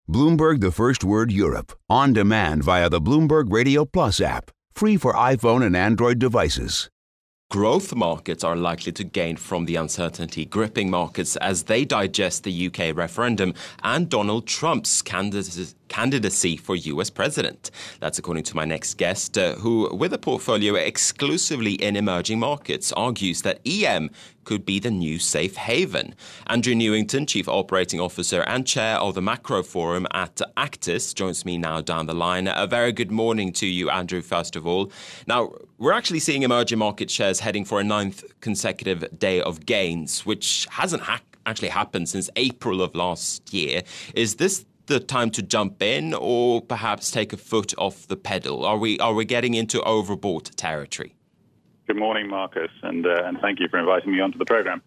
Bloomberg the First Word Europe, on demand via the Bloomberg Radio Plus app, free for iPhone and Android devices. Growth markets are likely to gain from the uncertainty gripping markets as they digest the UK referendum and Donald Trump's candidacy for US president. That's according to my next guest, who, with a portfolio exclusively in emerging markets, argues that EM could be the new safe haven. Andrew Newington, Chief Operating Officer and Chair of the Macro Forum at Actis, joins me now down the line. A very good morning to you, Andrew, first of all. Now, we're actually seeing emerging market shares heading for a 9th consecutive day of gains, which hasn't actually happened since April of last year. Is this the time to jump in or perhaps take a foot off the pedal? Are we getting into overbought territory? Good morning, Marcus, and thank you for inviting me onto the program.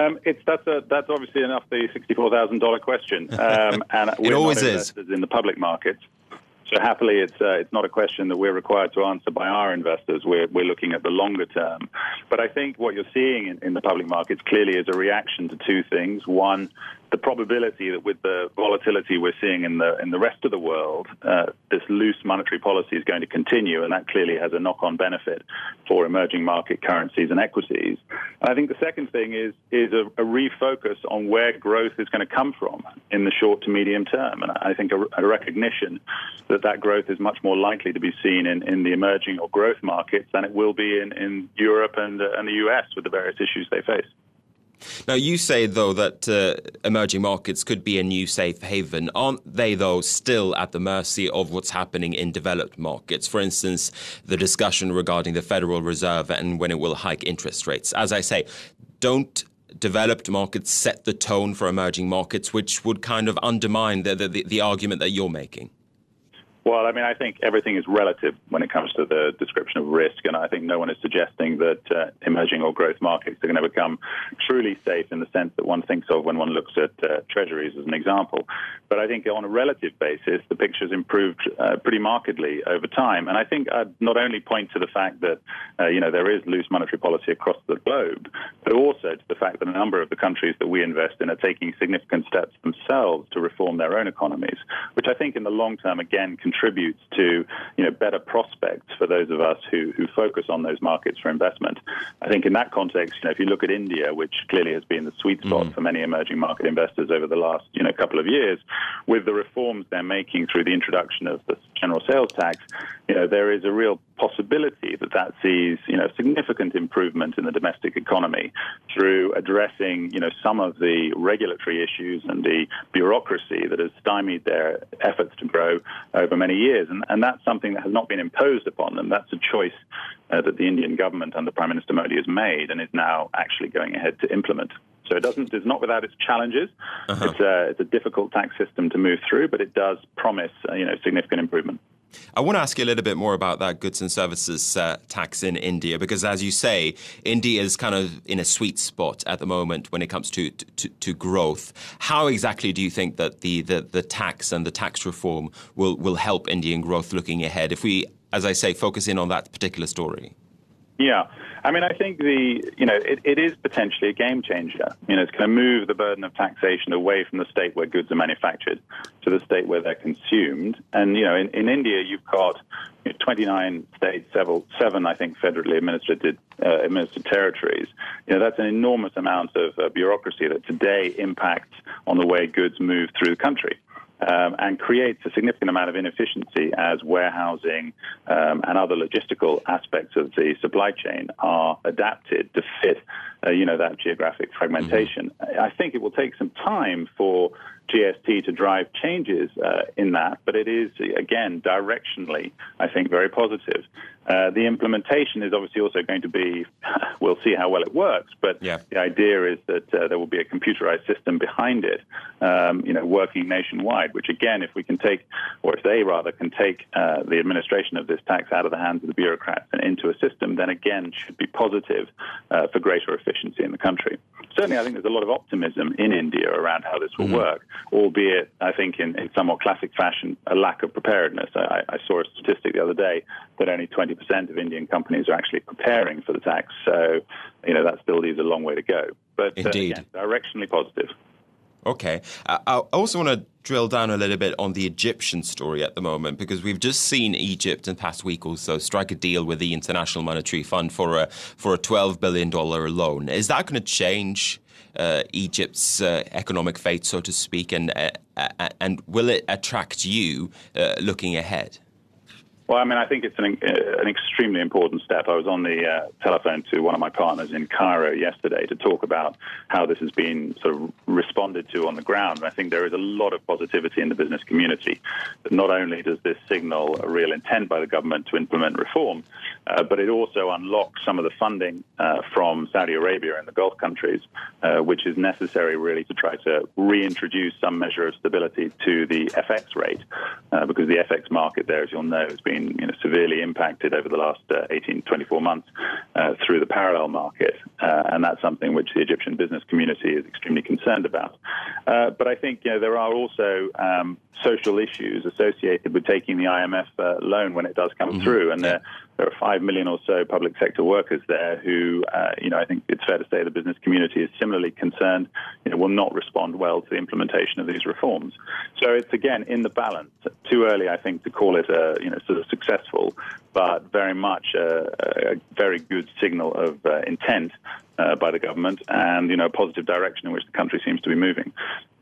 That's obviously enough the $64,000 question, and it always is in the public markets. So happily, it's not a question that we're required to answer by our investors. We're looking at the longer term. But I think what you're seeing in the public markets clearly is a reaction to two things. One, the probability that with the volatility we're seeing in the rest of the world, this loose monetary policy is going to continue, and that clearly has a knock-on benefit for emerging market currencies and equities. And I think the second thing is a refocus on where growth is going to come from in the short to medium term. And I think a recognition that growth is much more likely to be seen in the emerging or growth markets than it will be in Europe and the US with the various issues they face. Now, you say, though, that emerging markets could be a new safe haven. Aren't they, though, still at the mercy of what's happening in developed markets? For instance, the discussion regarding the Federal Reserve and when it will hike interest rates. As I say, don't developed markets set the tone for emerging markets, which would kind of undermine the argument that you're making? Well, I mean, I think everything is relative when it comes to the description of risk, and I think no one is suggesting that emerging or growth markets are going to become truly safe in the sense that one thinks of when one looks at treasuries as an example. But I think on a relative basis, the picture's improved pretty markedly over time. And I think I'd not only point to the fact that, there is loose monetary policy across the globe, but also to the fact that a number of the countries that we invest in are taking significant steps themselves to reform their own economies, which I think in the long term, again, contributes to better prospects for those of us who focus on those markets for investment. I think in that context, if you look at India, which clearly has been the sweet spot for many emerging market investors over the last couple of years, with the reforms they're making through the introduction of the general sales tax, there is a real possibility that sees significant improvement in the domestic economy through addressing some of the regulatory issues and the bureaucracy that has stymied their efforts to grow over many years. And that's something that has not been imposed upon them. That's a choice that the Indian government under Prime Minister Modi has made and is now actually going ahead to implement. So it's not without its challenges. It's a difficult tax system to move through, but it does promise significant improvement. I want to ask you a little bit more about that goods and services tax in India, because as you say, India is kind of in a sweet spot at the moment when it comes to growth. How exactly do you think that the tax and the tax reform will help Indian growth looking ahead if we, as I say, focus in on that particular story? Yeah. I mean, I think it is potentially a game changer. It's going to move the burden of taxation away from the state where goods are manufactured to the state where they're consumed. And, in India, you've got 29 states, seven, I think, federally administered territories. That's an enormous amount of bureaucracy that today impacts on the way goods move through the country. And creates a significant amount of inefficiency as warehousing and other logistical aspects of the supply chain are adapted to fit, that geographic fragmentation. Mm-hmm. I think it will take some time for GST to drive changes in that, but it is, again, directionally, I think, very positive. The implementation is obviously also going to be, we'll see how well it works, but the idea is that there will be a computerized system behind it, working nationwide, which again, if we can take, or if they rather can take the administration of this tax out of the hands of the bureaucrats and into a system, then again should be positive for greater efficiency in the country. Certainly, I think there's a lot of optimism in India around how this will work, albeit, I think, in somewhat classic fashion, a lack of preparedness. I saw a statistic the other day that only 20% of Indian companies are actually preparing for the tax. So, that still leaves a long way to go. But again, directionally positive. Okay. I also want to drill down a little bit on the Egyptian story at the moment, because we've just seen Egypt in the past week or so strike a deal with the International Monetary Fund for a $12 billion loan. Is that going to change Egypt's economic fate, so to speak, and will it attract you looking ahead? Well, I mean, I think it's an extremely important step. I was on the telephone to one of my partners in Cairo yesterday to talk about how this has been sort of responded to on the ground. And I think there is a lot of positivity in the business community. That not only does this signal a real intent by the government to implement reform, but it also unlocks some of the funding from Saudi Arabia and the Gulf countries, which is necessary really to try to reintroduce some measure of stability to the FX rate, because the FX market there, as you'll know, has been severely impacted over the last 18 to 24 months through the parallel market. And that's something which the Egyptian business community is extremely concerned about. But I think there are also social issues associated with taking the IMF loan when it does come through. And there are 5 million or so public sector workers there who, I think it's fair to say the business community is similarly concerned, will not respond well to the implementation of these reforms. So it's, again, in the balance. Too early, I think, to call it sort of successful, but very much a very good signal of intent by the government and, a positive direction in which the country seems to be moving.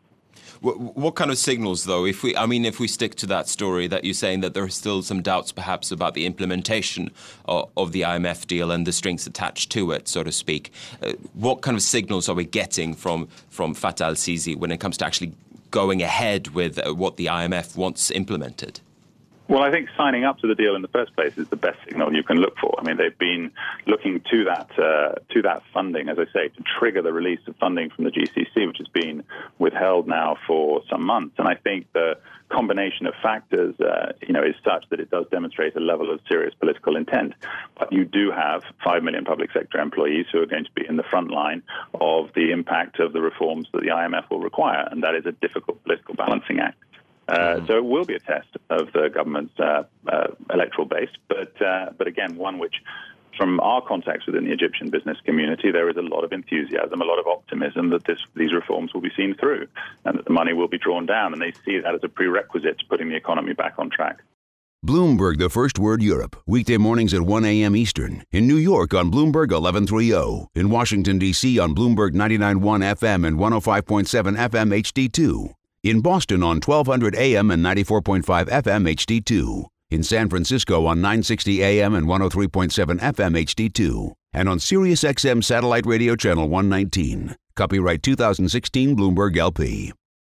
What kind of signals, though, if we stick to that story that you're saying that there are still some doubts perhaps about the implementation of the IMF deal and the strings attached to it, so to speak, what kind of signals are we getting from Fattah al-Sisi when it comes to actually going ahead with what the IMF wants implemented? Well, I think signing up to the deal in the first place is the best signal you can look for. I mean, they've been looking to that funding, as I say, to trigger the release of funding from the GCC, which has been withheld now for some months. And I think the combination of factors, is such that it does demonstrate a level of serious political intent. But you do have 5 million public sector employees who are going to be in the front line of the impact of the reforms that the IMF will require, and that is a difficult political balancing act. So it will be a test of the government's electoral base, but again, one which, from our contacts within the Egyptian business community, there is a lot of enthusiasm, a lot of optimism that these reforms will be seen through and that the money will be drawn down, and they see that as a prerequisite to putting the economy back on track. Bloomberg, the first word Europe, weekday mornings at 1 a.m. Eastern. In New York on Bloomberg 1130. In Washington, D.C. on Bloomberg 99.1 FM and 105.7 FM HD2. In Boston on 1200 AM and 94.5 FM HD2. In San Francisco on 960 AM and 103.7 FM HD2. And on Sirius XM Satellite Radio Channel 119. Copyright 2016 Bloomberg LP.